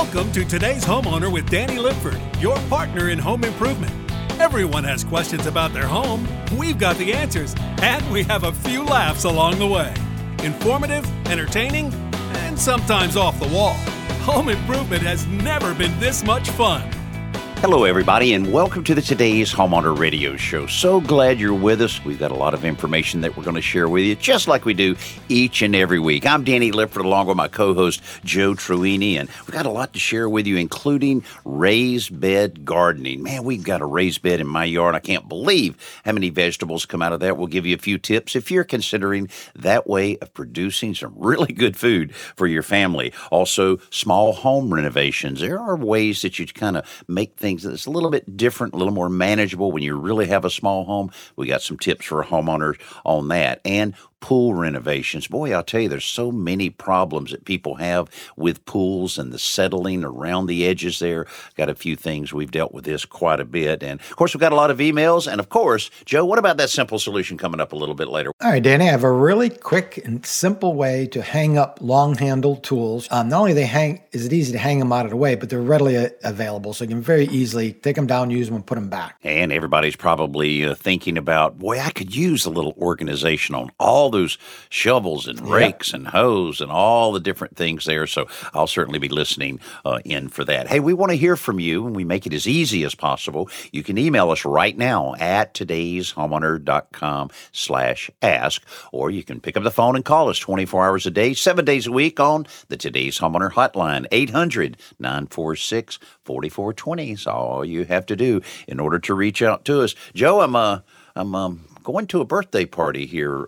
Welcome to Today's Homeowner with Danny Lipford, your partner in home improvement. Everyone has questions about their home. We've got the answers, and we have a few laughs along the way. Informative, entertaining, and sometimes off the wall. Home improvement has never been this much fun. Hello, everybody, and welcome to the Today's Homeowner Radio Show. So glad you're with us. We've got a lot of information that we're going to share with you, just like we do each and every week. I'm Danny Lipford, along with my co-host, Joe Truini, and we've got a lot to share with you, including raised bed gardening. Man, we've got a raised bed in my yard. I can't believe how many vegetables come out of that. We'll give you a few tips if you're considering that way of producing some really good food for your family. Also, small home renovations. There are ways that you kind of make things that's a little bit different, a little more manageable when you really have a small home. We got some tips for homeowners on that. And pool renovations. Boy, I'll tell you, there's so many problems that people have with pools and the settling around the edges there. Got a few things. We've dealt with this quite a bit. And, of course, we've got a lot of emails. And, of course, Joe, what about that simple solution coming up a little bit later? All right, Danny, I have a really quick and simple way to hang up long-handled tools. Not only is it easy to hang them out of the way, but they're readily available. So you can very easily take them down, use them, and put them back. And everybody's probably thinking about, boy, I could use a little organization on all those shovels and rakes and hoes and all the different things there. So I'll certainly be listening in for that. Hey, we want to hear from you, and we make it as easy as possible. You can email us right now at todayshomeowner.com/ask, or you can pick up the phone and call us 24 hours a day, 7 days a week on the Today's Homeowner Hotline, 800-946-4420. That's all you have to do in order to reach out to us. Joe, I'm going to a birthday party here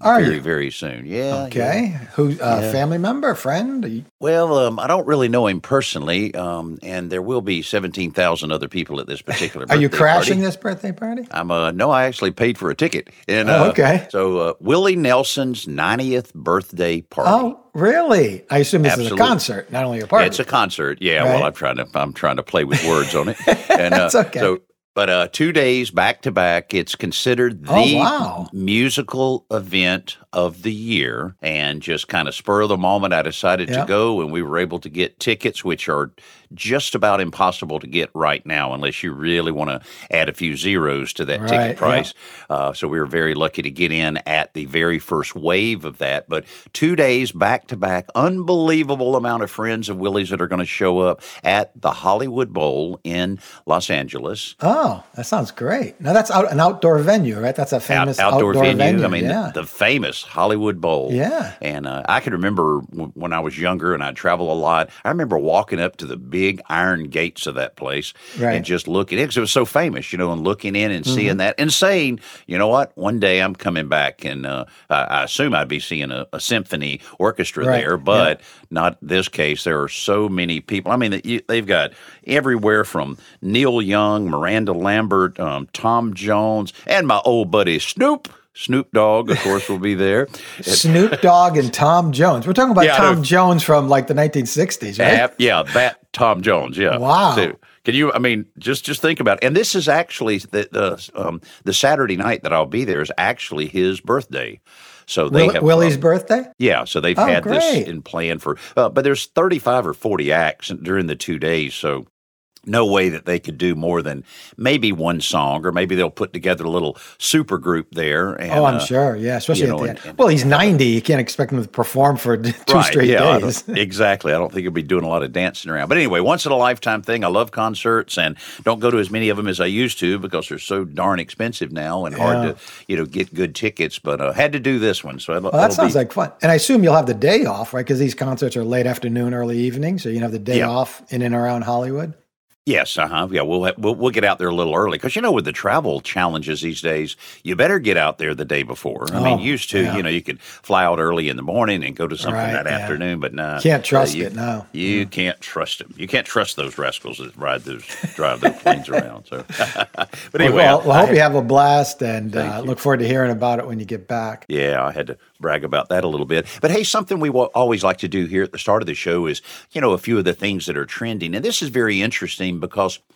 very soon. Yeah. Okay. Yeah. Who? Family member, friend? Well, I don't really know him personally, and there will be 17,000 other people at this particular birthday party. Are you crashing this birthday party? No, I actually paid for a ticket. And, okay. So Willie Nelson's 90th birthday party. Oh, really? I assume this is a concert, not only a party. It's a concert. Yeah. Right. Well, I'm trying to play with words on it. And, That's okay. But 2 days back to back, it's considered the musical event of the year. And just kind of spur of the moment, I decided to go, and we were able to get tickets, which are just about impossible to get right now, unless you really want to add a few zeros to that ticket price. Yeah. So we were very lucky to get in at the very first wave of that. But 2 days back to back, unbelievable amount of friends of Willie's that are going to show up at the Hollywood Bowl in Los Angeles. Oh, that sounds great. Now, that's an outdoor venue, right? That's a famous outdoor venue. I mean, the famous Hollywood Bowl. Yeah. And I can remember when I was younger and I'd travel a lot, I remember walking up to the big iron gates of that place and just looking in, because it was so famous, and looking in and seeing that and saying, you know what, one day I'm coming back, and I assume I'd be seeing a symphony orchestra there, but not this case. There are so many people. I mean, they've got everywhere from Neil Young, Miranda Lambert, Tom Jones, and my old buddy Snoop Dogg, of course, will be there. Snoop Dogg and Tom Jones. We're talking about Tom Jones from like the 1960s, right? That Tom Jones, yeah. Wow. So, can you, just think about it. And this is actually the Saturday night that I'll be there is actually his birthday. So they have Willie's birthday? Yeah, so they've had this in plan for, but there's 35 or 40 acts during the 2 days, so no way that they could do more than maybe one song, or maybe they'll put together a little super group there. And, I'm sure. Yeah, especially at the end. Well, he's 90. You can't expect him to perform for two straight days. Exactly. I don't think he'll be doing a lot of dancing around. But anyway, once in a lifetime thing. I love concerts and don't go to as many of them as I used to because they're so darn expensive now and hard to get good tickets. But had to do this one. So that sounds like fun. And I assume you'll have the day off, right? Because these concerts are late afternoon, early evening. So you have the day off in and around Hollywood. Yes, Yeah, we'll get out there a little early because with the travel challenges these days, you better get out there the day before. Used to, you could fly out early in the morning and go to something that afternoon, but no, can't trust it. No, you can't trust them. You can't trust those rascals that drive those planes around. So, but anyway, I hope you have a blast and look forward to hearing about it when you get back. Yeah, I had to brag about that a little bit. But hey, something we always like to do here at the start of the show is, a few of the things that are trending, and this is very interesting because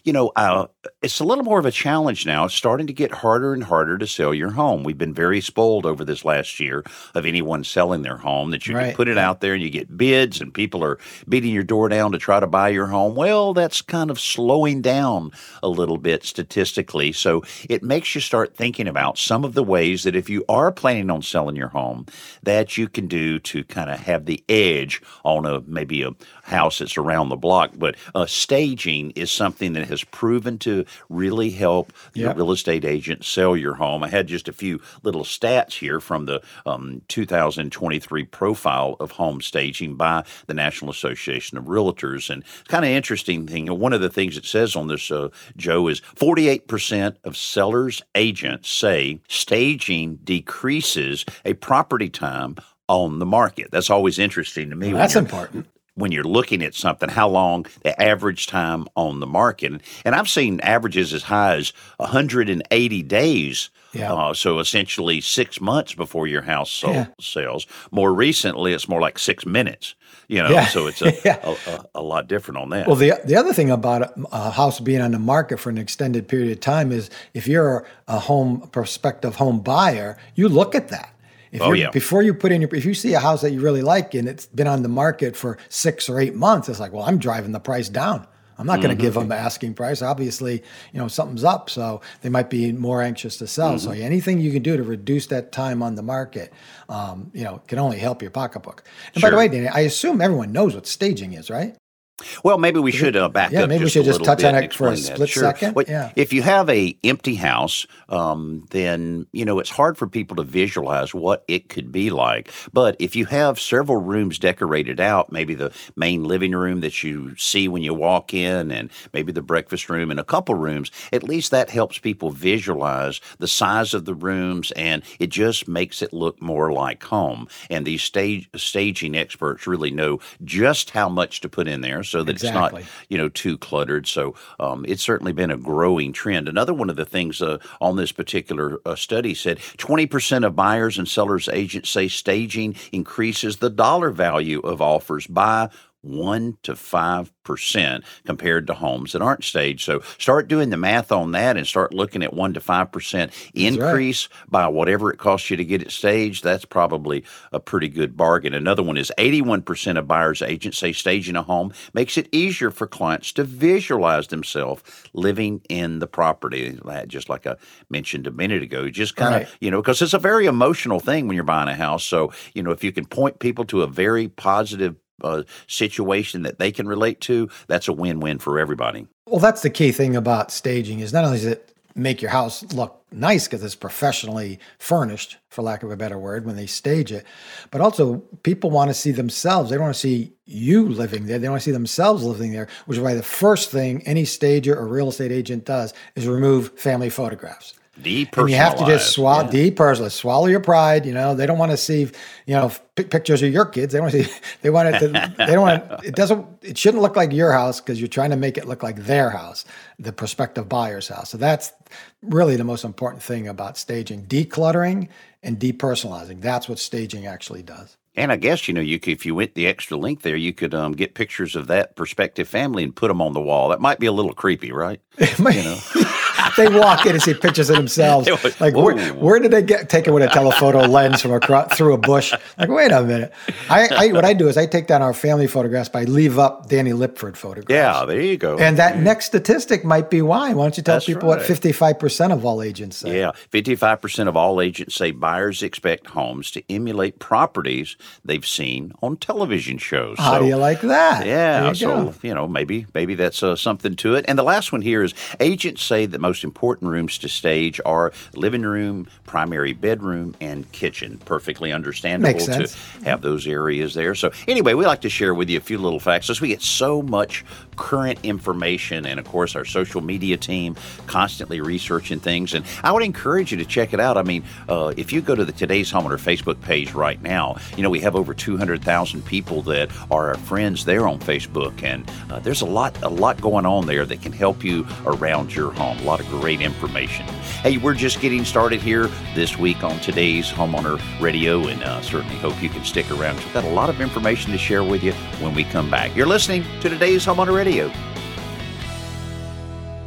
It's a little more of a challenge now. It's starting to get harder and harder to sell your home. We've been very spoiled over this last year of anyone selling their home, that you can put it out there and you get bids and people are beating your door down to try to buy your home. Well, that's kind of slowing down a little bit statistically. So it makes you start thinking about some of the ways that if you are planning on selling your home, that you can do to kind of have the edge on maybe a house that's around the block. But staging is something that has proven to really help your real estate agent sell your home. I had just a few little stats here from the 2023 profile of home staging by the National Association of Realtors. And it's kind of interesting thing. One of the things it says on this, Joe, is 48% of sellers' agents say staging decreases a property time on the market. That's always interesting to me. Well, that's important. When you're looking at something, how long the average time on the market. And I've seen averages as high as 180 days. So essentially 6 months before your house sells. More recently, it's more like 6 minutes. So it's a lot different on that. Well, the other thing about a house being on the market for an extended period of time is if you're a prospective home buyer, you look at that. Before you put in if you see a house that you really like and it's been on the market for 6 or 8 months, it's like, well, I'm driving the price down. I'm not going to give them the asking price. Obviously, something's up, so they might be more anxious to sell. So anything you can do to reduce that time on the market, can only help your pocketbook. And by the way, Danny, I assume everyone knows what staging is, right? Well, maybe we should back up. Maybe we should just touch on it for a split second. Well, if you have a empty house, then it's hard for people to visualize what it could be like. But if you have several rooms decorated out, maybe the main living room that you see when you walk in, and maybe the breakfast room and a couple rooms, at least that helps people visualize the size of the rooms, and it just makes it look more like home. And these staging experts really know just how much to put in there, so that it's not, too cluttered. So it's certainly been a growing trend. Another one of the things on this particular study said 20% of buyers and sellers agents say staging increases the dollar value of offers by 1 to 5% compared to homes that aren't staged. So start doing the math on that and start looking at 1 to 5% increase by whatever it costs you to get it staged. That's probably a pretty good bargain. Another one is 81% of buyers agents say staging a home makes it easier for clients to visualize themselves living in the property. Just like I mentioned a minute ago, just kind of, because it's a very emotional thing when you're buying a house. So, if you can point people to a very positive situation that they can relate to, that's a win-win for everybody. Well, that's the key thing about staging is not only does it make your house look nice because it's professionally furnished, for lack of a better word, when they stage it, but also people want to see themselves. They don't want to see you living there. They want to see themselves living there, which is why the first thing any stager or real estate agent does is remove family photographs. Depersonalized. And you have to just depersonalize, swallow your pride. They don't want to see, pictures of your kids. They don't want to see, they want it to, they don't want it shouldn't look like your house because you're trying to make it look like their house, the prospective buyer's house. So that's really the most important thing about staging, decluttering and depersonalizing. That's what staging actually does. And I guess, you could, if you went the extra length there, you could get pictures of that prospective family and put them on the wall. That might be a little creepy, right? They walk in and see pictures of themselves. Like, where did they take it with a telephoto lens from through a bush? Like, wait a minute. What I do is I take down our family photographs, but I leave up Danny Lipford photographs. Yeah, there you go. And that next statistic might be why. Why don't you tell people what 55% of all agents say? Yeah, 55% of all agents say buyers expect homes to emulate properties they've seen on television shows. How do you like that? Yeah, so, maybe that's something to it. And the last one here is agents say the most important rooms to stage are living room, primary bedroom, and kitchen. Perfectly understandable to have those areas there. So anyway, we like to share with you a few little facts as we get so much current information, and of course our social media team constantly researching things. And I would encourage you to check it out. I mean, if you go to the Today's Homeowner Facebook page right now, we have over 200,000 people that are our friends there on Facebook, and there's a lot going on there that can help you around your home. A lot of great information. Hey, we're just getting started here this week on Today's Homeowner Radio, and certainly hope you can stick around. We've got a lot of information to share with you when we come back. You're listening to Today's Homeowner Radio.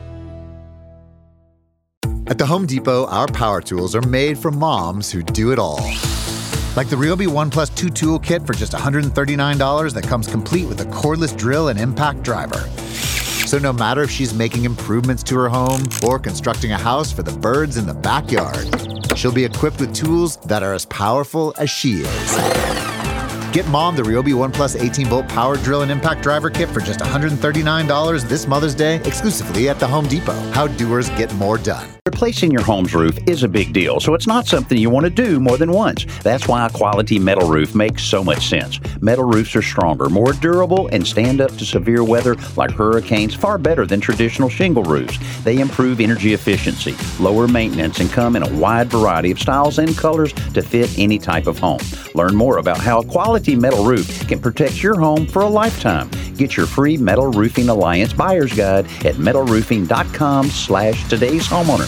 At the Home Depot, our power tools are made for moms who do it all. Like the Ryobi One Plus 2 tool kit for just $139 that comes complete with a cordless drill and impact driver. So no matter if she's making improvements to her home or constructing a house for the birds in the backyard, she'll be equipped with tools that are as powerful as she is. Get Mom the Ryobi One Plus 18-volt power drill and impact driver kit for just $139 this Mother's Day, exclusively at the Home Depot. How doers get more done. Replacing your home's roof is a big deal, so it's not something you want to do more than once. That's why a quality metal roof makes so much sense. Metal roofs are stronger, more durable, and stand up to severe weather like hurricanes far better than traditional shingle roofs. They improve energy efficiency, lower maintenance, and come in a wide variety of styles and colors to fit any type of home. Learn more about how a quality metal roof can protect your home for a lifetime. Get your free Metal Roofing Alliance Buyer's Guide at metalroofing.com/today's homeowner.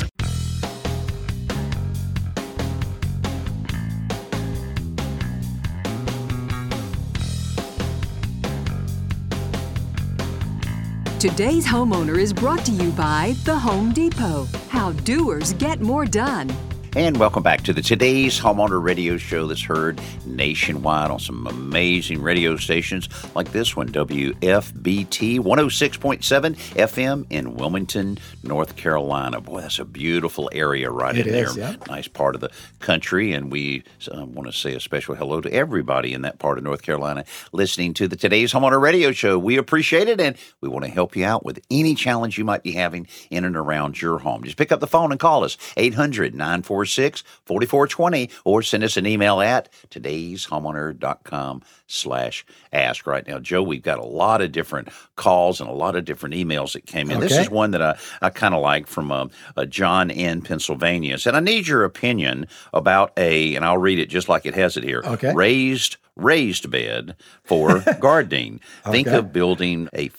Today's Homeowner is brought to you by The Home Depot. How doers get more done. And welcome back to the Today's Homeowner Radio Show that's heard nationwide on some amazing radio stations like this one, WFBT 106.7 FM in Wilmington, North Carolina. Boy, that's a beautiful area right in there. Yeah. Nice part of the country. And we want to say a special hello to everybody in that part of North Carolina listening to the Today's Homeowner Radio Show. We appreciate it, and we want to help you out with any challenge you might be having in and around your home. Just pick up the phone and call us, 800-946-4420, or send us an email at todayshomeowner.com/ask. Right now, Joe, we've got a lot of different calls and a lot of different emails that came in. Okay. This is one that I kind of like from John in Pennsylvania. It said, I need your opinion about and I'll read it just like it has it here, raised bed for gardening. Think of building a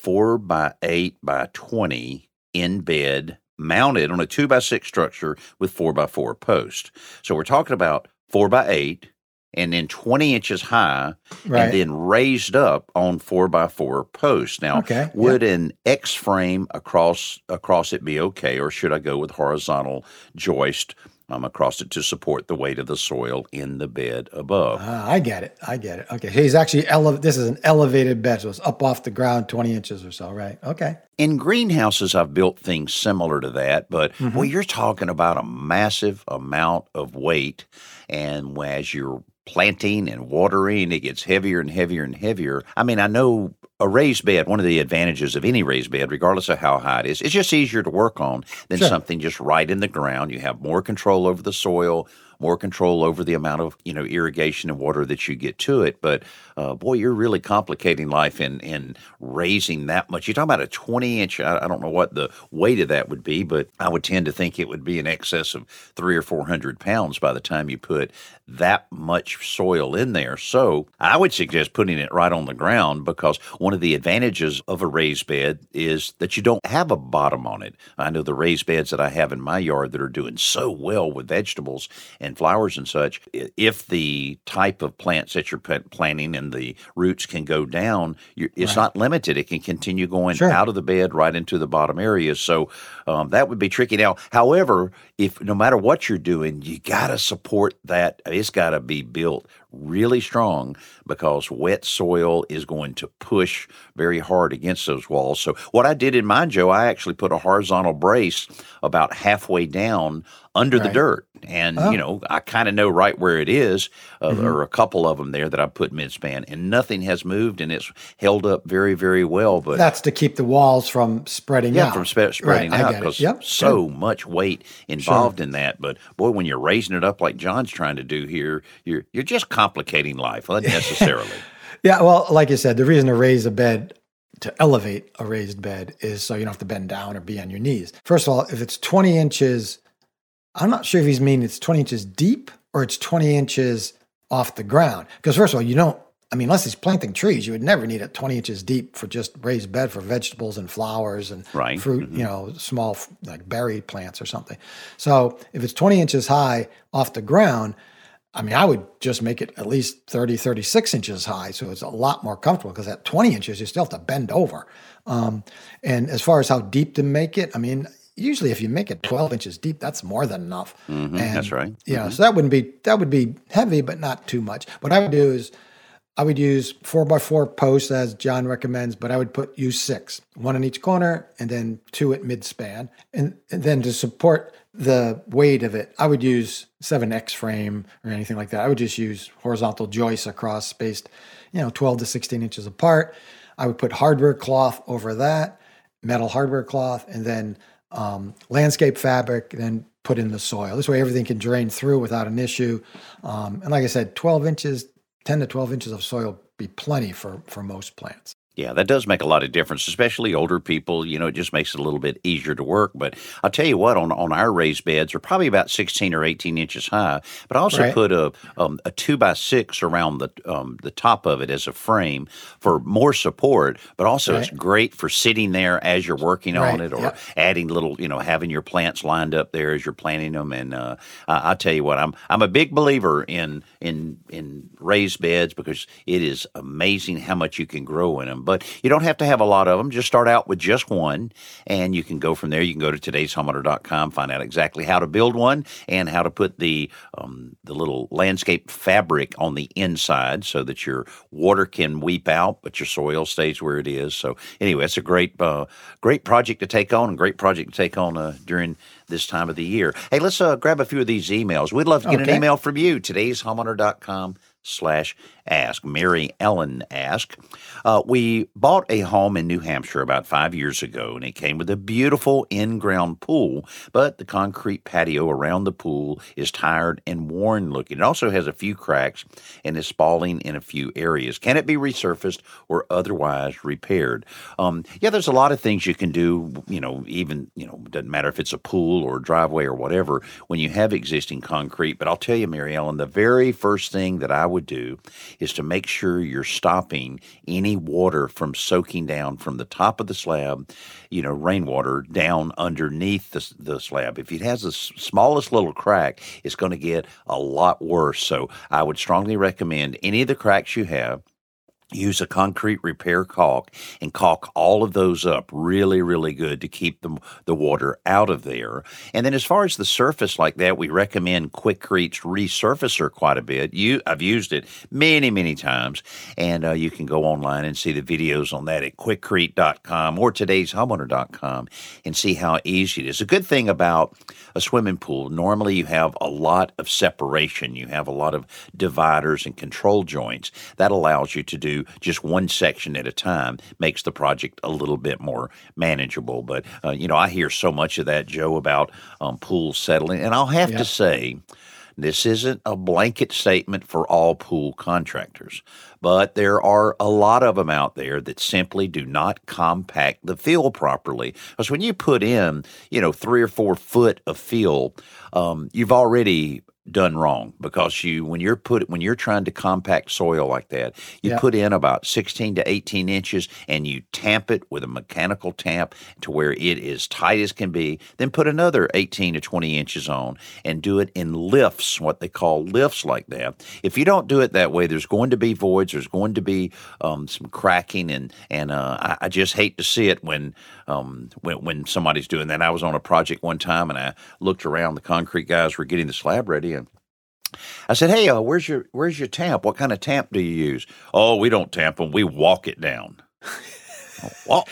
4x8 by 20 in bed mounted on a 2x6 structure with 4x4 posts. So we're talking about 4x8 and then 20 inches high and then raised up on 4x4 posts. Now, would an X frame across it be okay, or should I go with horizontal joist across it to support the weight of the soil in the bed above? I get it. Okay. He's actually this is an elevated bed, so it's up off the ground 20 inches or so, right? Okay. In greenhouses, I've built things similar to that, but well, you're talking about a massive amount of weight, and as you're planting and watering, it gets heavier and heavier and heavier. I mean, I know a raised bed, one of the advantages of any raised bed, regardless of how high it is, it's just easier to work on than something just right in the ground. You have more control over the soil, more control over the amount of, irrigation and water that you get to it. But boy, you're really complicating life in raising that much. You're talking about a 20-inch, I don't know what the weight of that would be, but I would tend to think it would be in excess of 300 or 400 pounds by the time you put that much soil in there. So I would suggest putting it right on the ground, because one of the advantages of a raised bed is that you don't have a bottom on it. I know the raised beds that I have in my yard that are doing so well with vegetables and flowers and such, if the type of plants that you're planting and the roots can go down, it's not limited. It can continue going out of the bed right into the bottom areas. So that would be tricky. Now, however, if no matter what you're doing, you got to support that. It's got to be built really strong, because wet soil is going to push very hard against those walls. So what I did in mine, Joe, I actually put a horizontal brace about halfway down under the dirt. And, I kind of know right where it is. There are a couple of them there that I put midspan, and nothing has moved, and it's held up very, very well. But that's to keep the walls from spreading out. From spreading out, because so much weight involved in that. But boy, when you're raising it up like John's trying to do here, you're just complicating life unnecessarily. Yeah, well, like you said, the reason to raise a bed, to elevate a raised bed, is so you don't have to bend down or be on your knees. First of all, if it's 20 inches, I'm not sure if he's meaning it's 20 inches deep or it's 20 inches off the ground. Because first of all, unless he's planting trees, you would never need it 20 inches deep for just raised bed for vegetables and flowers and fruit, small like berry plants or something. So if it's 20 inches high off the ground, I would just make it at least 30, 36 inches high, so it's a lot more comfortable, because at 20 inches, you still have to bend over. And as far as how deep to make it, usually if you make it 12 inches deep, that's more than enough. And, that's right. So that would be heavy, but not too much. What I would do is I would use 4x4 posts as John recommends, but I would use 6, 1 in each corner and then 2 at mid-span. And then to support the weight of it, I would use 7X frame or anything like that. I would just use horizontal joists across spaced, 12 to 16 inches apart. I would put hardware cloth over that, metal hardware cloth, and then landscape fabric, then put in the soil. This way everything can drain through without an issue. And like I said, 10 to 12 inches of soil be plenty for most plants. Yeah, that does make a lot of difference, especially older people. It just makes it a little bit easier to work. But I'll tell you what, on our raised beds are probably about 16 or 18 inches high. But I also put a 2x6 around the top of it as a frame for more support. But also it's great for sitting there as you're working on it, or adding little, having your plants lined up there as you're planting them. And I'll tell you what, I'm a big believer in raised beds because it is amazing how much you can grow in them. But you don't have to have a lot of them. Just start out with just one, and you can go from there. You can go to todayshomeowner.com, find out exactly how to build one and how to put the little landscape fabric on the inside so that your water can weep out, but your soil stays where it is. So anyway, it's a great project to take on, and great project to take on during this time of the year. Hey, let's grab a few of these emails. We'd love to get an email from you, todayshomeowner.com/ask. Mary Ellen asked, we bought a home in New Hampshire about 5 years ago, and it came with a beautiful in-ground pool, but the concrete patio around the pool is tired and worn looking. It also has a few cracks and is spalling in a few areas. Can it be resurfaced or otherwise repaired? There's a lot of things you can do, it doesn't matter if it's a pool or a driveway or whatever when you have existing concrete. But I'll tell you, Mary Ellen, the very first thing that I would do is to make sure you're stopping any water from soaking down from the top of the slab, rainwater down underneath the slab. If it has the smallest little crack, it's going to get a lot worse. So I would strongly recommend any of the cracks you have, use a concrete repair caulk and caulk all of those up really, really good to keep the water out of there. And then as far as the surface like that, we recommend Quikrete Resurfacer quite a bit. I've used it many, many times, and you can go online and see the videos on that at quikrete.com or todayshomeowner.com and see how easy it is. A good thing about a swimming pool, normally you have a lot of separation. You have a lot of dividers and control joints. That allows you to do just one section at a time, makes the project a little bit more manageable. But, I hear so much of that, Joe, about pools settling. And I'll have to say, this isn't a blanket statement for all pool contractors, but there are a lot of them out there that simply do not compact the fill properly. Because when you put in, 3 or 4 foot of fill, you've already done wrong, because when you're trying to compact soil like that, you put in about 16 to 18 inches and you tamp it with a mechanical tamp to where it is tight as can be. Then put another 18 to 20 inches on and do it in lifts, what they call lifts like that. If you don't do it that way, there's going to be voids. There's going to be some cracking, and I just hate to see it when somebody's doing that. I was on a project one time and I looked around. The concrete guys were getting the slab ready, and I said, "Hey, where's your tamp? What kind of tamp do you use?" "Oh, we don't tamp them. We walk it down." What?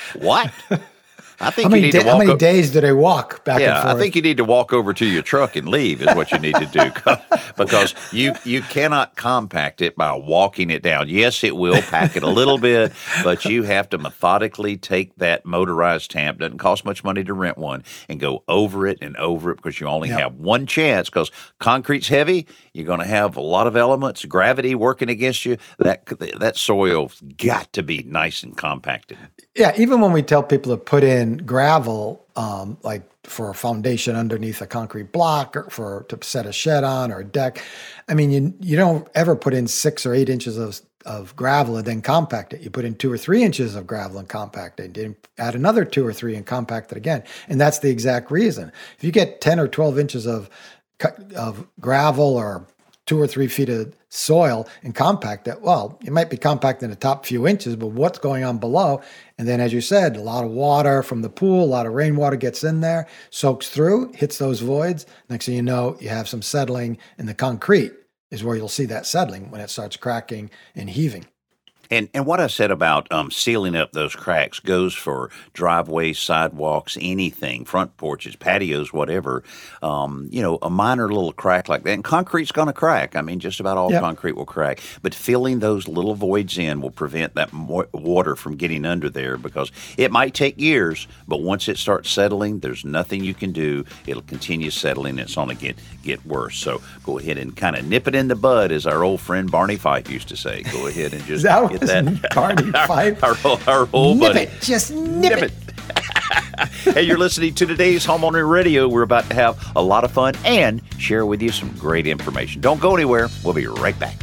I think how many days do they walk back and forth? I think you need to walk over to your truck and leave is what you need to do, because you cannot compact it by walking it down. Yes, it will pack it a little bit, but you have to methodically take that motorized tamp. Doesn't cost much money to rent one, and go over it and over it, because you only have one chance, because concrete's heavy. You're going to have a lot of elements, gravity working against you. That soil's got to be nice and compacted. Yeah, even when we tell people to put in gravel, like for a foundation underneath a concrete block, or to set a shed on or a deck, I mean, you don't ever put in 6 or 8 inches of gravel and then compact it. You put in 2 or 3 inches of gravel and compact it, and then add another 2 or 3 and compact it again. And that's the exact reason. If you get 10 or 12 inches of gravel or 2 or 3 feet of soil and compact it. Well, it might be compact in the top few inches, but what's going on below? And then, as you said, a lot of water from the pool, a lot of rainwater gets in there, soaks through, hits those voids. Next thing you know, you have some settling, and the concrete is where you'll see that settling when it starts cracking and heaving. And what I said about sealing up those cracks goes for driveways, sidewalks, anything, front porches, patios, whatever. A minor little crack like that. And concrete's going to crack. I mean, just about all concrete will crack. But filling those little voids in will prevent that water from getting under there, because it might take years, but once it starts settling, there's nothing you can do. It'll continue settling. It's only get worse. So go ahead and kind of nip it in the bud, as our old friend Barney Fife used to say. Go ahead and just... Barney Fife. Our old nip buddy. It, just nip it. Hey, you're listening to today's Homeowner Radio. We're about to have a lot of fun and share with you some great information. Don't go anywhere. We'll be right back.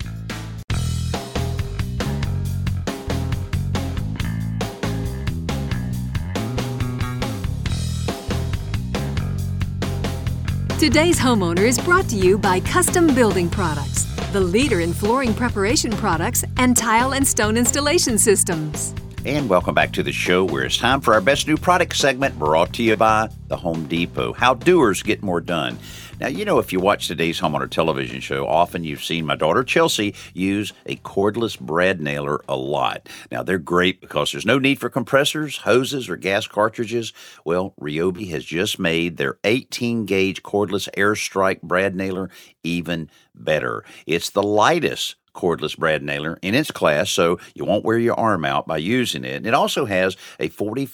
Today's Homeowner is brought to you by Custom Building Products, the leader in flooring preparation products and tile and stone installation systems. And welcome back to the show, where it's time for our Best New Product segment, brought to you by the Home Depot. How doers get more done. Now, if you watch today's Homeowner television show, often you've seen my daughter Chelsea use a cordless brad nailer a lot. Now, they're great because there's no need for compressors, hoses, or gas cartridges. Well, Ryobi has just made their 18-gauge cordless Airstrike brad nailer even better. It's the lightest cordless brad nailer in its class, so you won't wear your arm out by using it. And it also has a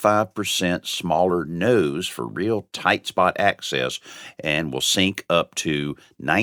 45% smaller nose for real tight spot access, and will sink up to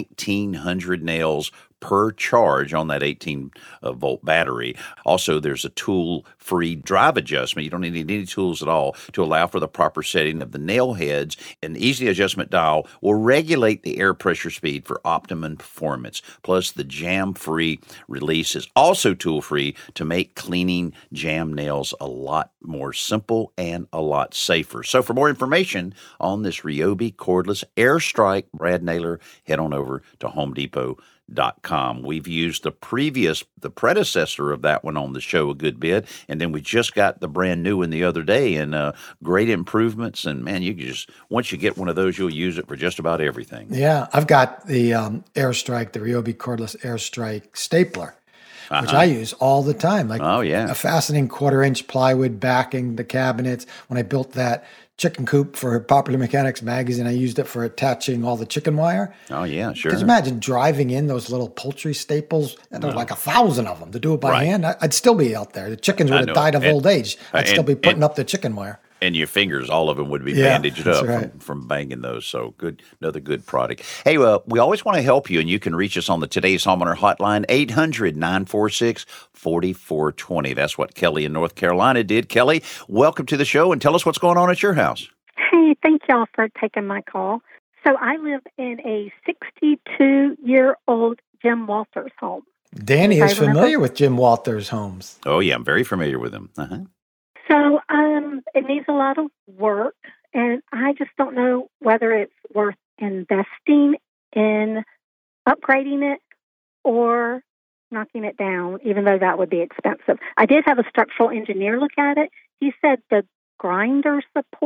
1,900 nails per charge on that 18-volt battery. Also, there's a tool-free drive adjustment. You don't need any tools at all to allow for the proper setting of the nail heads. An easy adjustment dial will regulate the air pressure speed for optimum performance. Plus, the jam-free release is also tool-free to make cleaning jam nails a lot more simple and a lot safer. So for more information on this Ryobi cordless Airstrike brad nailer, head on over to HomeDepot.com. We've used the predecessor of that one on the show a good bit, and then we just got the brand new one the other day, and great improvements. And man, you can just, once you get one of those, you'll use it for just about everything. Yeah, I've got the Airstrike, the Ryobi cordless Airstrike stapler, which I use all the time. A fastening 1/4-inch plywood backing the cabinets. When I built that chicken coop for Popular Mechanics magazine, I used it for attaching all the chicken wire. Oh, yeah, sure. Because imagine driving in those little poultry staples, and there's like 1,000 of them to do it by hand. I'd still be out there. The chickens would have died of old age. I'd still be putting up the chicken wire. And your fingers, all of them would be bandaged up from banging those. So good, another good product. Hey, we always want to help you, and you can reach us on the Today's Homeowner hotline, 800-946-4420. That's what Kelly in North Carolina did. Kelly, welcome to the show, and tell us what's going on at your house. Hey, thank y'all for taking my call. So I live in a 62-year-old Jim Walters home. Danny is familiar with Jim Walters homes. Oh, yeah, I'm very familiar with him. So it needs a lot of work, and I just don't know whether it's worth investing in upgrading it or knocking it down, even though that would be expensive. I did have a structural engineer look at it. He said the grinder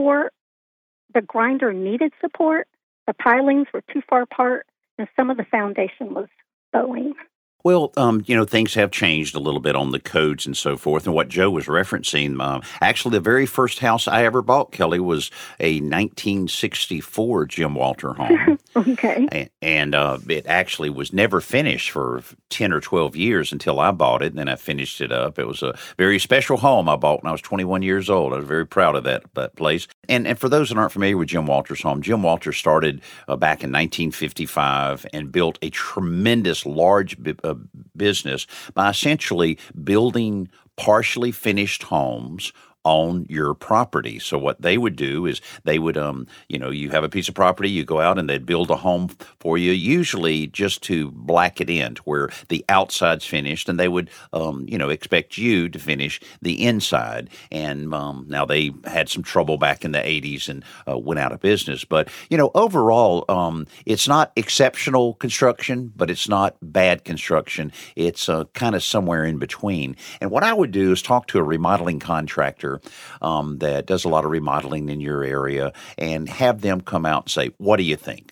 needed support, the pilings were too far apart, and some of the foundation was bowing. Well, things have changed a little bit on the codes and so forth. And what Joe was referencing, actually, the very first house I ever bought, Kelly, was a 1964 Jim Walter home. Okay. And it actually was never finished for 10 or 12 years until I bought it, and then I finished it up. It was a very special home I bought when I was 21 years old. I was very proud of that place. And for those that aren't familiar with Jim Walter's home, Jim Walter started back in 1955 and built a tremendous large business by essentially building partially finished homes on your property. So what they would do is they would, you have a piece of property, you go out and they'd build a home for you, usually just to black it in to where the outside's finished, and they would, expect you to finish the inside. And now they had some trouble back in the 80s and went out of business. But, overall, it's not exceptional construction, but it's not bad construction. It's kind of somewhere in between. And what I would do is talk to a remodeling contractor that does a lot of remodeling in your area and have them come out and say, what do you think?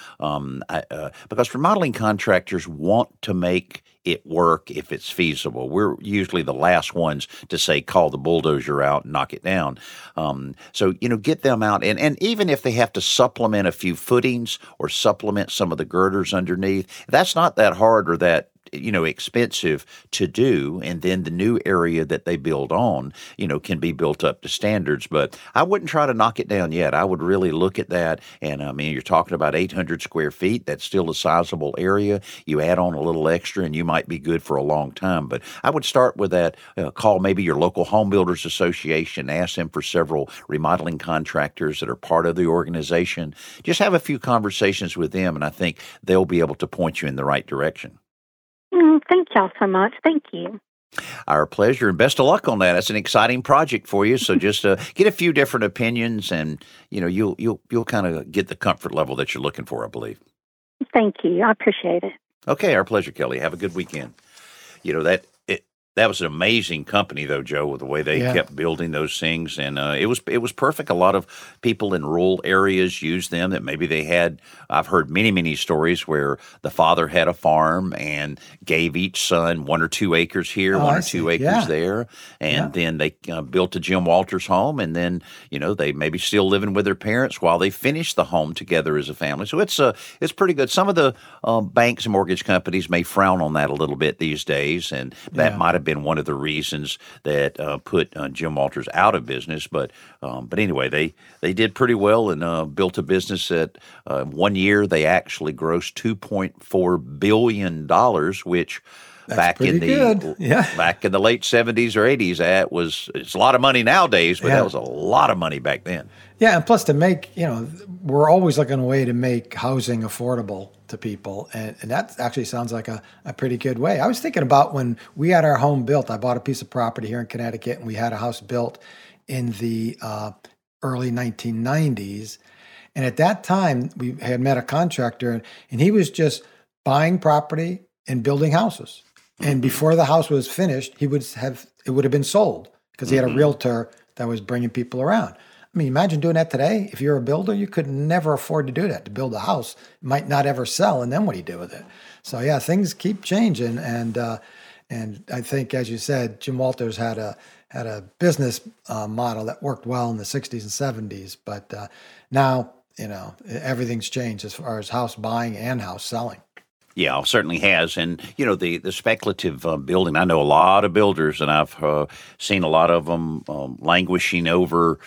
Because remodeling contractors want to make it work if it's feasible. We're usually the last ones to say, call the bulldozer out and knock it down. So get them out. And even if they have to supplement a few footings or supplement some of the girders underneath, that's not that hard or that expensive to do, and then the new area that they build on, can be built up to standards. But I wouldn't try to knock it down yet. I would really look at that, and you're talking about 800 square feet. That's still a sizable area. You add on a little extra, and you might be good for a long time. But I would start with that. Call maybe your local home builders association. Ask them for several remodeling contractors that are part of the organization. Just have a few conversations with them, and I think they'll be able to point you in the right direction. Thank y'all so much. Thank you. Our pleasure, and best of luck on that. That's an exciting project for you. So just get a few different opinions, and you'll kind of get the comfort level that you're looking for, I believe. Thank you. I appreciate it. Okay, our pleasure, Kelly. Have a good weekend. That was an amazing company, though, Joe, with the way they kept building those things, and it was perfect. A lot of people in rural areas used them. That maybe they had. I've heard many stories where the father had a farm and gave each son 1 or 2 acres here, 1 or 2 acres there, and then they built a Jim Walters home, and then they maybe still living with their parents while they finished the home together as a family. So it's pretty good. Some of the banks and mortgage companies may frown on that a little bit these days, and that might have been one of the reasons that put Jim Walters out of business. But anyway, they did pretty well and built a business that 1 year they actually grossed $2.4 billion, which back in the late 70s or 80s, it's a lot of money nowadays, but that was a lot of money back then. Yeah, and plus to make, we're always looking a way to make housing affordable to people, and that actually sounds like a pretty good way. I was thinking about when we had our home built. I bought a piece of property here in Connecticut, and we had a house built in the early 1990s. And at that time, we had met a contractor, and he was just buying property and building houses. And before the house was finished, it would have been sold because he had a realtor that was bringing people around. I mean, imagine doing that today. If you're a builder, you could never afford to do that. To build a house, it might not ever sell, and then what do you do with it? So yeah, things keep changing, and I think, as you said, Jim Walters had a business model that worked well in the 60s and 70s, but now everything's changed as far as house buying and house selling. Yeah, certainly has. And, the speculative building, I know a lot of builders, and I've seen a lot of them languishing over,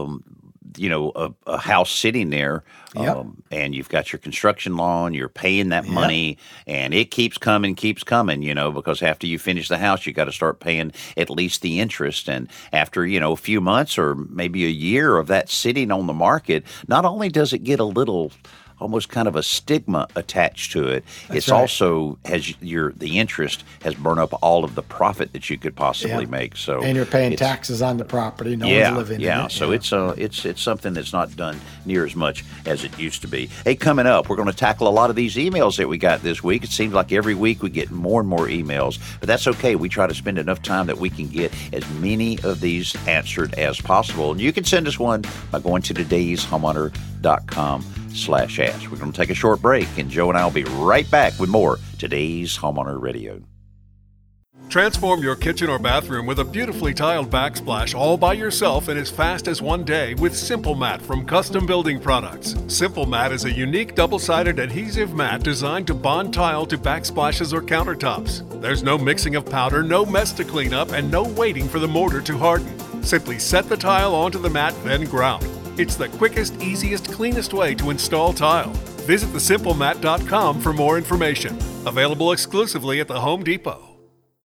a house sitting there. And you've got your construction loan, you're paying that money, and it keeps coming, because after you finish the house, you got to start paying at least the interest. And after, a few months or maybe a year of that sitting on the market, not only does it get a little almost kind of a stigma attached to it. It's also has the interest has burned up all of the profit that you could possibly make. So and you're paying taxes on the property. No one's living in it. So it's something that's not done near as much as it used to be. Hey, coming up, we're going to tackle a lot of these emails that we got this week. It seems like every week we get more and more emails, but that's okay. We try to spend enough time that we can get as many of these answered as possible. And you can send us one by going to todayshomeowner.com/ask. We're going to take a short break, and Joe and I will be right back with more Today's Homeowner Radio. Transform your kitchen or bathroom with a beautifully tiled backsplash all by yourself in as fast as one day with Simple Mat from Custom Building Products. Simple Mat is a unique double-sided adhesive mat designed to bond tile to backsplashes or countertops. There's no mixing of powder, no mess to clean up, and no waiting for the mortar to harden. Simply set the tile onto the mat, then grout. It's the quickest, easiest, cleanest way to install tile. Visit thesimplemat.com for more information. Available exclusively at the Home Depot.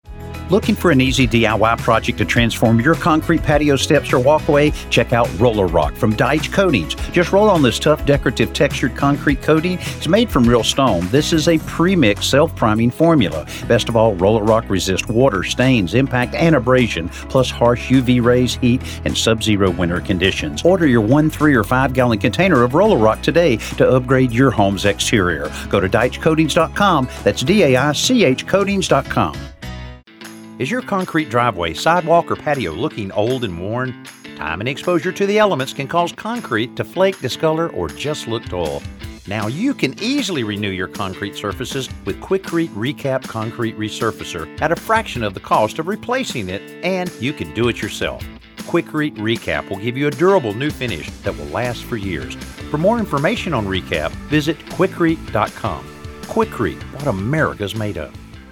Looking for an easy DIY project to transform your concrete patio steps or walkway? Check out Roller Rock from Deitch Coatings. Just roll on this tough decorative textured concrete coating. It's made from real stone. This is a pre-mixed self-priming formula. Best of all, Roller Rock resists water, stains, impact, and abrasion, plus harsh UV rays, heat, and sub-zero winter conditions. Order your 1, 3, or 5-gallon container of Roller Rock today to upgrade your home's exterior. Go to DeitchCoatings.com. That's DAICH Coatings.com. Is your concrete driveway, sidewalk, or patio looking old and worn? Time and exposure to the elements can cause concrete to flake, discolor, or just look dull. Now you can easily renew your concrete surfaces with Quikrete Recap Concrete Resurfacer at a fraction of the cost of replacing it, and you can do it yourself. Quikrete Recap will give you a durable new finish that will last for years. For more information on Recap, visit Quikrete.com. Quikrete, what America's made of.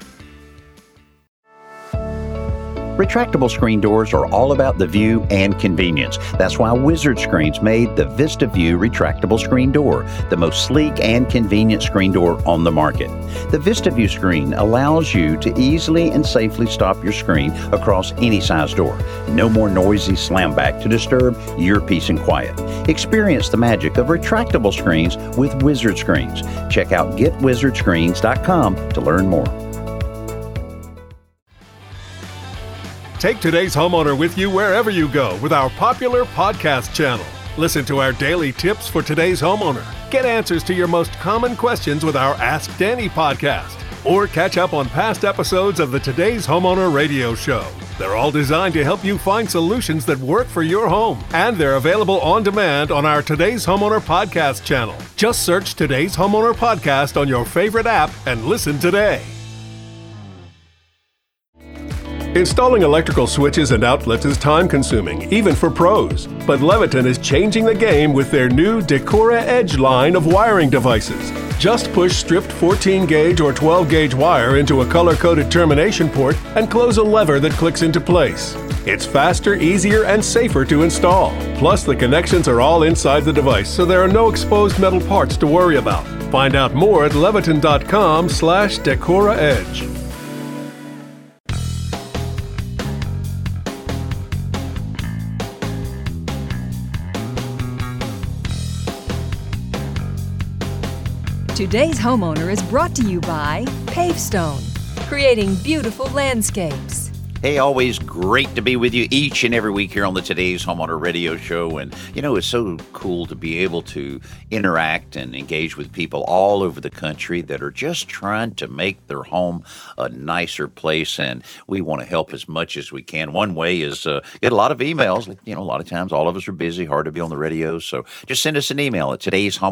Retractable screen doors are all about the view and convenience. That's why Wizard Screens made the VistaView retractable screen door, the most sleek and convenient screen door on the market. The VistaView screen allows you to easily and safely stop your screen across any size door. No more noisy slam back to disturb your peace and quiet. Experience the magic of retractable screens with Wizard Screens. Check out GetWizardScreens.com to learn more. Take Today's Homeowner with you wherever you go with our popular podcast channel. Listen to our daily tips for today's homeowner. Get answers to your most common questions with our Ask Danny podcast. Or catch up on past episodes of the Today's Homeowner radio show. They're all designed to help you find solutions that work for your home. And they're available on demand on our Today's Homeowner podcast channel. Just search Today's Homeowner podcast on your favorite app and listen today. Installing electrical switches and outlets is time-consuming, even for pros. But Leviton is changing the game with their new Decora Edge line of wiring devices. Just push stripped 14-gauge or 12-gauge wire into a color-coded termination port and close a lever that clicks into place. It's faster, easier, and safer to install. Plus, the connections are all inside the device, so there are no exposed metal parts to worry about. Find out more at Leviton.com/Decora Edge. Today's Homeowner is brought to you by Pavestone, creating beautiful landscapes. Hey, always great to be with you each and every week here on the Today's Homeowner radio show. And, you know, it's so cool to be able to interact and engage with people all over the country that are just trying to make their home a nicer place. And we want to help as much as we can. One way is get a lot of emails. You know, a lot of times all of us are busy, hard to be on the radio. So just send us an email at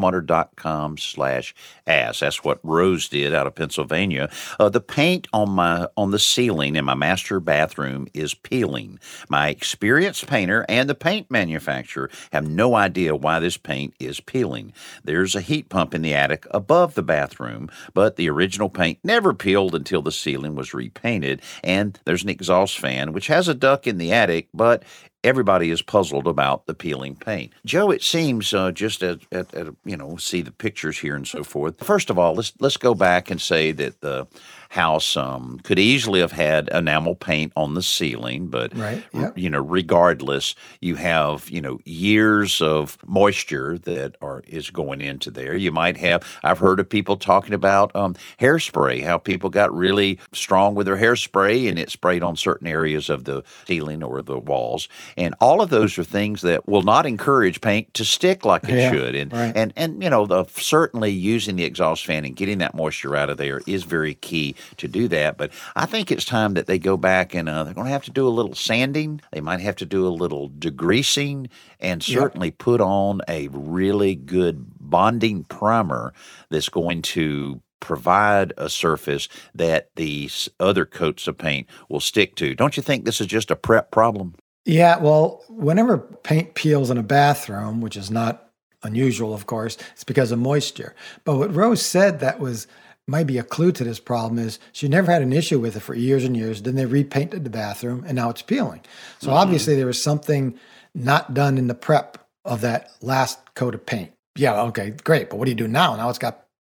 todayshomeowner.com/ask. That's what Rose did out of Pennsylvania. The paint on the ceiling in my master bathroom is peeling. My experienced painter and the paint manufacturer have no idea why this paint is peeling. There's a heat pump in the attic above the bathroom, but the original paint never peeled until the ceiling was repainted, and there's an exhaust fan which has a duct in the attic, but everybody is puzzled about the peeling paint. Joe, it seems just at see the pictures here and so forth. First of all, let's go back and say that the house could easily have had enamel paint on the ceiling, but right, yep. Regardless, you have years of moisture that is going into there. You might have. I've heard of people talking about hairspray, how people got really strong with their hairspray and it sprayed on certain areas of the ceiling or the walls. And all of those are things that will not encourage paint to stick like it should. And, right. and certainly using the exhaust fan and getting that moisture out of there is very key to do that. But I think it's time that they go back and they're going to have to do a little sanding. They might have to do a little degreasing and certainly put on a really good bonding primer that's going to provide a surface that these other coats of paint will stick to. Don't you think this is just a prep problem? Yeah, well, whenever paint peels in a bathroom, which is not unusual, of course, it's because of moisture. But what Rose said might be a clue to this problem is she never had an issue with it for years and years. Then they repainted the bathroom, and now it's peeling. So obviously there was something not done in the prep of that last coat of paint. Yeah, okay, great. But what do you do now? Now it's got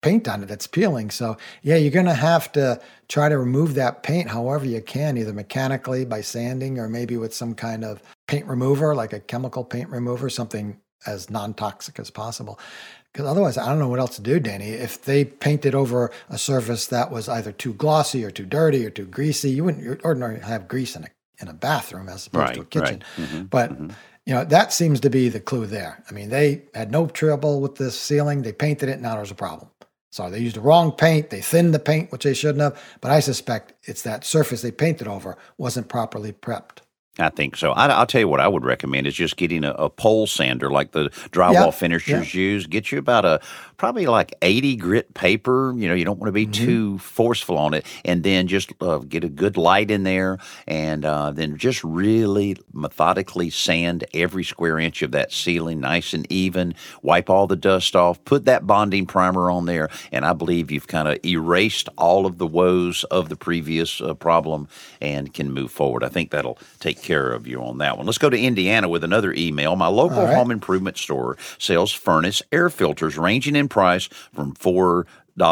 paint on it that's peeling. So yeah, you're going to have to try to remove that paint however you can, either mechanically by sanding or maybe with some kind of paint remover, like a chemical paint remover, something as non-toxic as possible. Because otherwise, I don't know what else to do, Danny. If they painted over a surface that was either too glossy or too dirty or too greasy, you wouldn't ordinarily have grease in a bathroom as opposed to a kitchen. Right. Mm-hmm. But that seems to be the clue there. I mean, they had no trouble with this ceiling. They painted it. Now there's a problem. So they used the wrong paint. They thinned the paint, which they shouldn't have. But I suspect it's that surface they painted over wasn't properly prepped. I think so. I'll tell you what I would recommend is just getting a pole sander like the drywall finishers use. Get you about probably like 80 grit paper. You don't want to be too forceful on it. And then just get a good light in there and then just really methodically sand every square inch of that ceiling nice and even. Wipe all the dust off. Put that bonding primer on there. And I believe you've kind of erased all of the woes of the previous problem and can move forward. I think that'll take care of you on that one. Let's go to Indiana with another email. My local home improvement store sells furnace air filters ranging in price from $4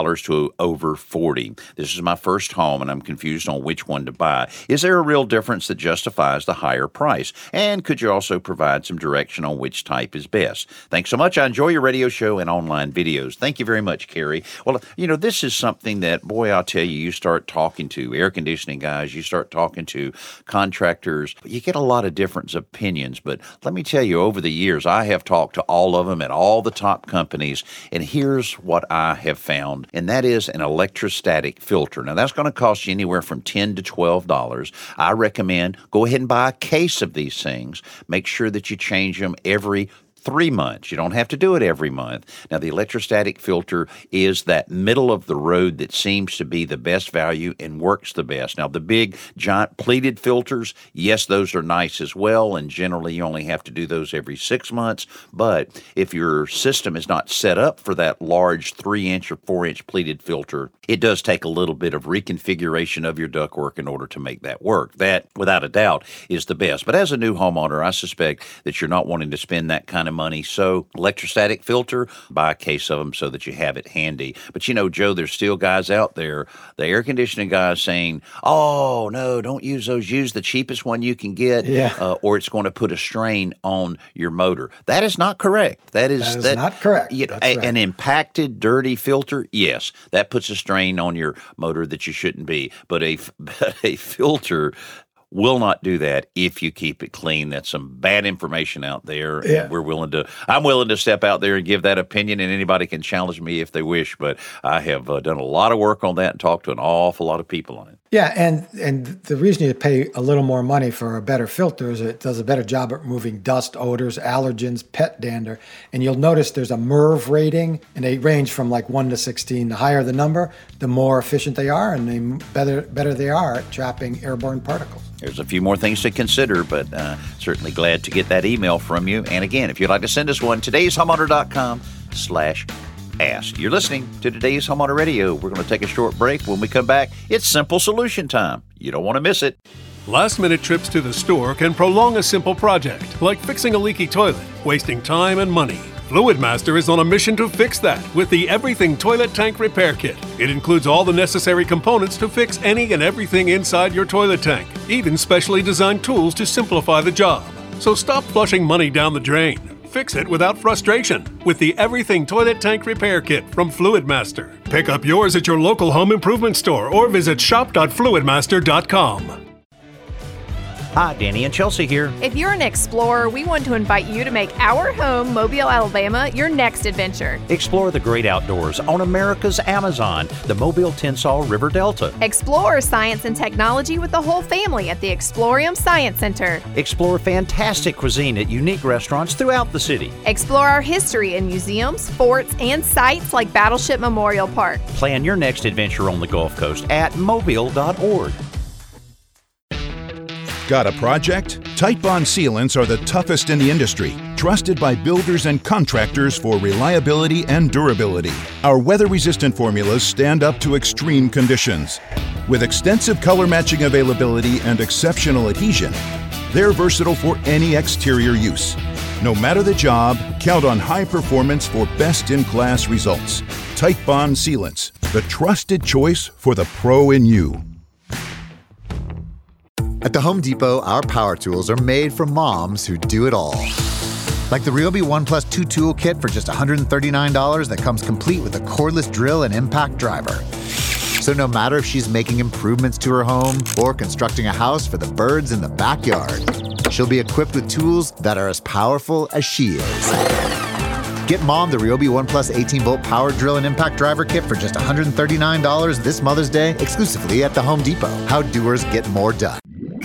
to over $40. This is my first home, and I'm confused on which one to buy. Is there a real difference that justifies the higher price? And could you also provide some direction on which type is best? Thanks so much. I enjoy your radio show and online videos. Thank you very much, Carrie. Well, this is something that, boy, I'll tell you, you start talking to air conditioning guys, you start talking to contractors, you get a lot of different opinions. But let me tell you, over the years, I have talked to all of them at all the top companies, and here's what I have found. And that is an electrostatic filter. Now, that's going to cost you anywhere from $10 to $12. I recommend go ahead and buy a case of these things. Make sure that you change them every 3 months. You don't have to do it every month. Now, the electrostatic filter is that middle of the road that seems to be the best value and works the best. Now, the big, giant pleated filters, yes, those are nice as well, and generally you only have to do those every 6 months. But if your system is not set up for that large 3-inch or 4-inch pleated filter, it does take a little bit of reconfiguration of your ductwork in order to make that work. That, without a doubt, is the best. But as a new homeowner, I suspect that you're not wanting to spend that kind of money. So electrostatic filter, buy a case of them so that you have it handy. But Joe, there's still guys out there, the air conditioning guys saying, oh, no, don't use those. Use the cheapest one you can get, or it's going to put a strain on your motor. That is not correct. That is not correct. An impacted, dirty filter, yes, that puts a strain on your motor that you shouldn't be. But a filter will not do that if you keep it clean. That's some bad information out there. Yeah. And I'm willing to step out there and give that opinion, and anybody can challenge me if they wish, but I have done a lot of work on that and talked to an awful lot of people on it. Yeah, and the reason you pay a little more money for a better filter is it does a better job at removing dust, odors, allergens, pet dander. And you'll notice there's a MERV rating, and they range from like 1 to 16. The higher the number, the more efficient they are, and the better they are at trapping airborne particles. There's a few more things to consider, but certainly glad to get that email from you. And again, if you'd like to send us one, todayshomeowner.com/ask. You're listening to Today's Homeowner Radio. We're going to take a short break. When we come back, it's Simple Solution time. You don't want to miss it. Last-minute trips to the store can prolong a simple project, like fixing a leaky toilet, wasting time and money. Fluidmaster is on a mission to fix that with the Everything Toilet Tank Repair Kit. It includes all the necessary components to fix any and everything inside your toilet tank, even specially designed tools to simplify the job. So stop flushing money down the drain. Fix it without frustration with the Everything Toilet Tank Repair Kit from Fluidmaster. Pick up yours at your local home improvement store or visit shop.fluidmaster.com. Hi, Danny and Chelsea here. If you're an explorer, we want to invite you to make our home, Mobile, Alabama, your next adventure. Explore the great outdoors on America's Amazon, the Mobile Tensas River Delta. Explore science and technology with the whole family at the Explorium Science Center. Explore fantastic cuisine at unique restaurants throughout the city. Explore our history in museums, forts, and sites like Battleship Memorial Park. Plan your next adventure on the Gulf Coast at mobile.org. Got a project? Titebond sealants are the toughest in the industry, trusted by builders and contractors for reliability and durability. Our weather-resistant formulas stand up to extreme conditions. With extensive color matching availability and exceptional adhesion, they're versatile for any exterior use. No matter the job, count on high performance for best-in-class results. Titebond Sealants, the trusted choice for the pro in you. At the Home Depot, our power tools are made for moms who do it all. Like the Ryobi One Plus 2 tool kit for just $139 that comes complete with a cordless drill and impact driver. So no matter if she's making improvements to her home or constructing a house for the birds in the backyard, she'll be equipped with tools that are as powerful as she is. Get Mom the Ryobi One Plus 18-volt power drill and impact driver kit for just $139 this Mother's Day exclusively at the Home Depot. How doers get more done.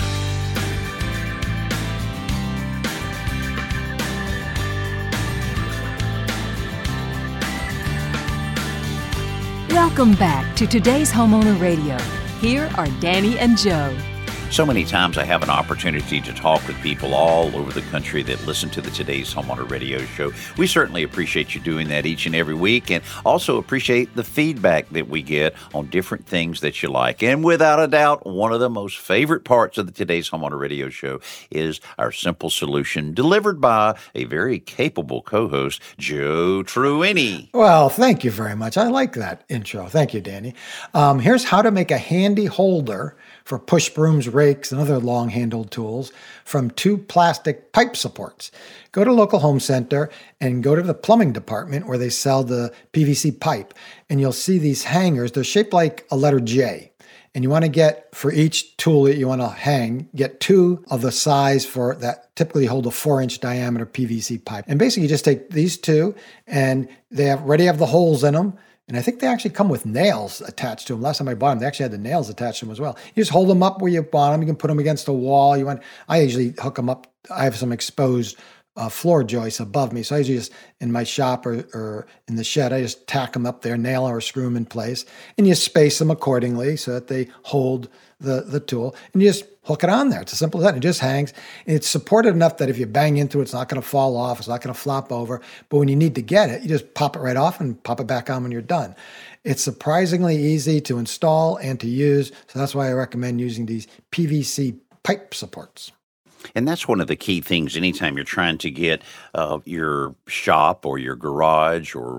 Welcome back to today's Homeowner Radio. Here are Danny and Joe. So many times I have an opportunity to talk with people all over the country that listen to the Today's Homeowner Radio Show. We certainly appreciate you doing that each and every week, and also appreciate the feedback that we get on different things that you like. And without a doubt, one of the most favorite parts of the Today's Homeowner Radio Show is our simple solution delivered by a very capable co-host, Joe Truini. Well, thank you very much. I like that intro. Thank you, Danny. Here's how to make a handy holder for push brooms, rakes, and other long-handled tools from 2 plastic pipe supports. Go to local home center and go to the plumbing department where they sell the PVC pipe, and you'll see these hangers. They're shaped like a letter J. And you want to get, for each tool that you want to hang, get 2 of the size for that typically hold a 4-inch diameter PVC pipe. And basically you just take these 2 and they already have the holes in them. And I think they actually come with nails attached to them. Last time I bought them, they actually had the nails attached to them as well. You just hold them up where you want them. You can put them against a wall. I usually hook them up. I have some exposed floor joists above me. So I usually just, in my shop or in the shed, I just tack them up there, nail or screw them in place. And you space them accordingly so that they hold the tool. And you just hook it on there. It's as simple as that. It just hangs. And it's supported enough that if you bang into it, it's not going to fall off. It's not going to flop over. But when you need to get it, you just pop it right off and pop it back on when you're done. It's surprisingly easy to install and to use. So that's why I recommend using these PVC pipe supports. And that's one of the key things anytime you're trying to get your shop or your garage or,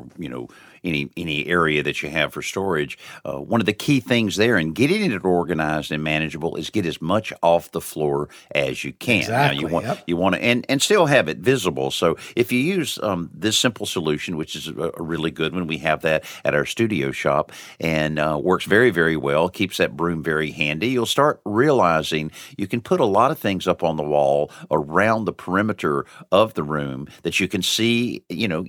any area that you have for storage. One of the key things there in getting it organized and manageable is get as much off the floor as you can. Exactly. Now you want to and still have it visible. So if you use this simple solution, which is a really good one, we have that at our studio shop and works very, very well, keeps that broom very handy. You'll start realizing you can put a lot of things up on the wall around the perimeter of the room that you can see,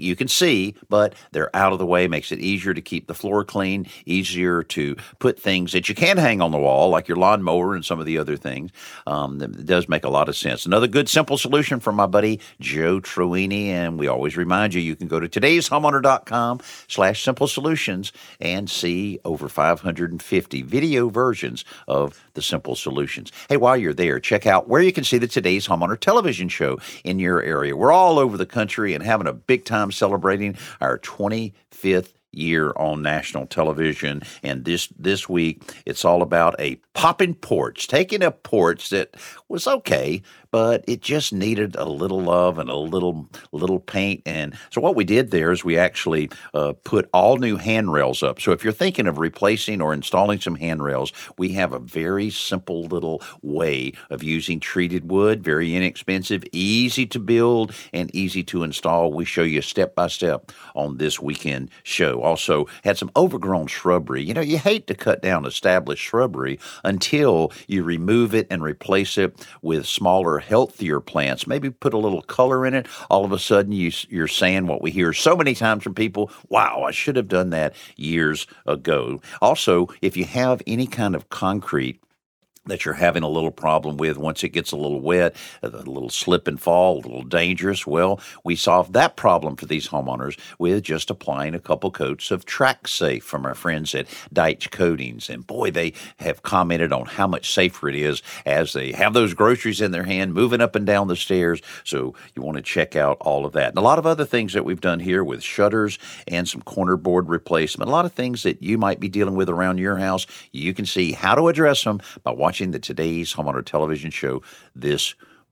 but they're out of the way. Makes it easier to keep the floor clean, easier to put things that you can hang on the wall, like your lawnmower and some of the other things. It does make a lot of sense. Another good, simple solution from my buddy, Joe Truini. And we always remind you can go to todayshomeowner.com/simple solutions and see over 550 video versions of the simple solutions. Hey, while you're there, check out where you can see the Today's Homeowner television show in your area. We're all over the country and having a big time celebrating our 25th year on national television. And this week, it's all about a popping porch, taking a porch that was okay, but it just needed a little love and a little paint. And so what we did there is we actually put all new handrails up. So if you're thinking of replacing or installing some handrails, we have a very simple little way of using treated wood, very inexpensive, easy to build, and easy to install. We show you step by step on this weekend show. Also had some overgrown shrubbery. You hate to cut down established shrubbery until you remove it and replace it with smaller, healthier plants. Maybe put a little color in it. All of a sudden, you're saying what we hear so many times from people, wow, I should have done that years ago. Also, if you have any kind of concrete that you're having a little problem with once it gets a little wet, a little slip and fall, a little dangerous. Well, we solved that problem for these homeowners with just applying a couple coats of Track Safe from our friends at Deitch Coatings. And boy, they have commented on how much safer it is as they have those groceries in their hand, moving up and down the stairs. So you want to check out all of that. And a lot of other things that we've done here with shutters and some corner board replacement, a lot of things that you might be dealing with around your house. You can see how to address them by watching the Today's Homeowner television show this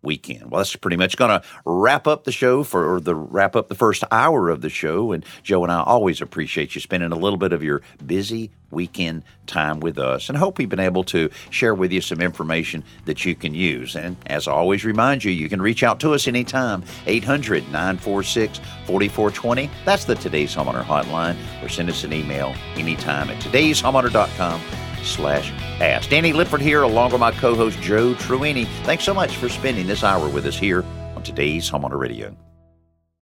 weekend. Well, that's pretty much going to wrap up the show wrap up the first hour of the show. And Joe and I always appreciate you spending a little bit of your busy weekend time with us, and hope we've been able to share with you some information that you can use. And as I always remind you, you can reach out to us anytime, 800-946-4420. That's the Today's Homeowner hotline, or send us an email anytime at todayshomeowner.com/ask. Danny Lipford here, along with my co-host Joe Truini. Thanks so much for spending this hour with us here on Today's Homeowner Radio.